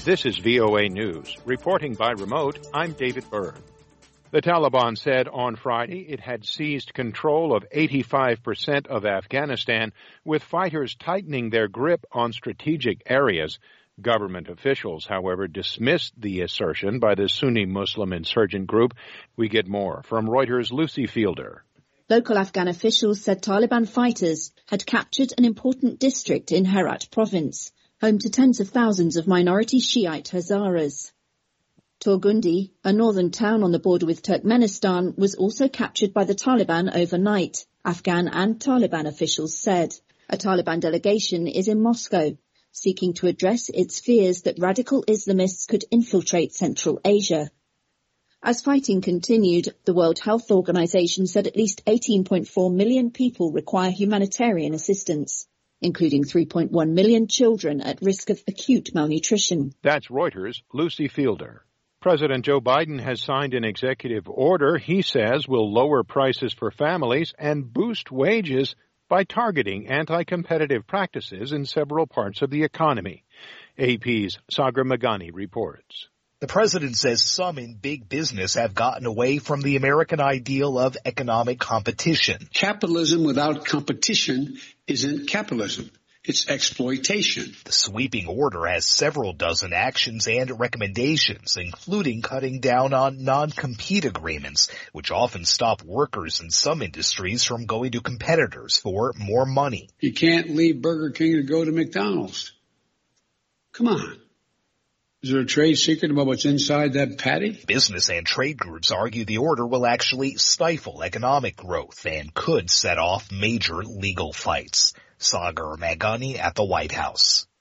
This is VOA News. Reporting by remote, I'm David Byrne. The Taliban said on Friday it had seized control of 85% of Afghanistan, with fighters tightening their grip on strategic areas. Government officials, however, dismissed the assertion by the Sunni Muslim insurgent group. We get more from Reuters' Lucy Fielder. Local Afghan officials said Taliban fighters had captured an important district in Herat province, home to tens of thousands of minority Shiite Hazaras. Torgundi, a northern town on the border with Turkmenistan, was also captured by the Taliban overnight, Afghan and Taliban officials said. A Taliban delegation is in Moscow, seeking to address its fears that radical Islamists could infiltrate Central Asia. As fighting continued, the World Health Organization said at least 18.4 million people require humanitarian assistance, including 3.1 million children at risk of acute malnutrition. That's Reuters' Lucy Fielder. President Joe Biden has signed an executive order he says will lower prices for families and boost wages by targeting anti-competitive practices in several parts of the economy. AP's Sagar Magani reports. The president says some in big business have gotten away from the American ideal of economic competition. Capitalism without competition isn't capitalism. It's exploitation. The sweeping order has several dozen actions and recommendations, including cutting down on non-compete agreements, which often stop workers in some industries from going to competitors for more money. You can't leave Burger King to go to McDonald's. Come on. Is there a trade secret about what's inside that patty? Business and trade groups argue the order will actually stifle economic growth and could set off major legal fights. Sagar Magani at the White House.